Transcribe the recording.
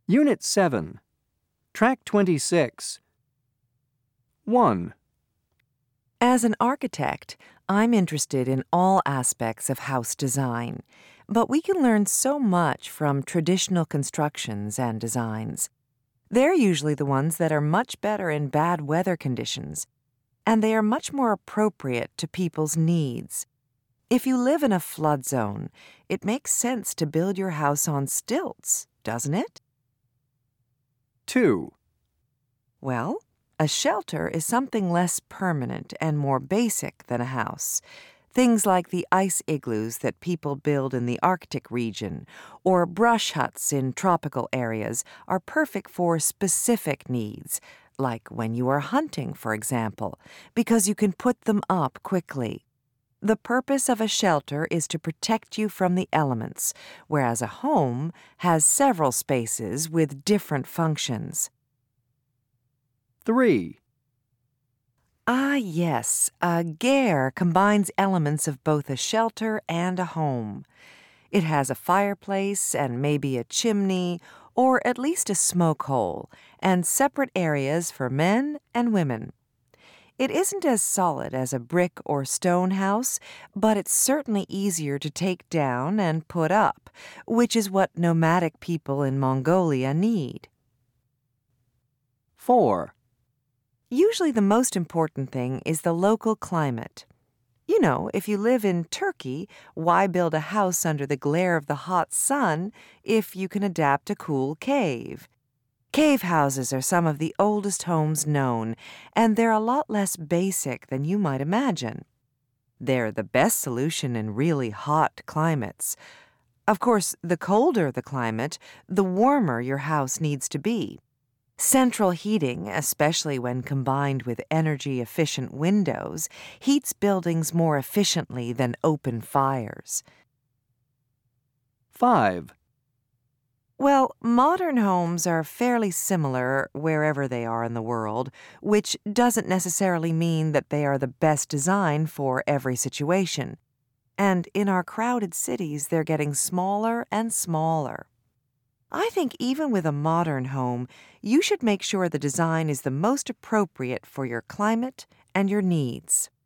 Unit 7, Track 26. 1. As an architect, I'm interested in all aspects of house design, but we can learn so much from traditional constructions and designs. They're usually the ones that are much better in bad weather conditions, and they are much more appropriate to people's needs. If you live in a flood zone, it makes sense to build your house on stilts, doesn't it? 2. Well, a shelter is something less permanent and more basic than a house. Things like the ice igloos that people build in the Arctic region or brush huts in tropical areas are perfect for specific needs, like when you are hunting, for example, because you can put them up quickly. The purpose of a shelter is to protect you from the elements, whereas a home has several spaces with different functions. 3. Ah, yes, a ger combines elements of both a shelter and a home. It has a fireplace and maybe a chimney, or at least a smoke hole, and separate areas for men and women. It isn't as solid as a brick or stone house, but it's certainly easier to take down and put up, which is what nomadic people in Mongolia need. 4. Usually the most important thing is the local climate. You know, if you live in Turkey, why build a house under the glare of the hot sun if you can adapt a cool cave? Cave houses are some of the oldest homes known, and they're a lot less basic than you might imagine. They're the best solution in really hot climates. Of course, the colder the climate, the warmer your house needs to be. Central heating, especially when combined with energy-efficient windows, heats buildings more efficiently than open fires. 5. Well, modern homes are fairly similar wherever they are in the world, which doesn't necessarily mean that they are the best design for every situation. And in our crowded cities, they're getting smaller and smaller. I think even with a modern home, you should make sure the design is the most appropriate for your climate and your needs.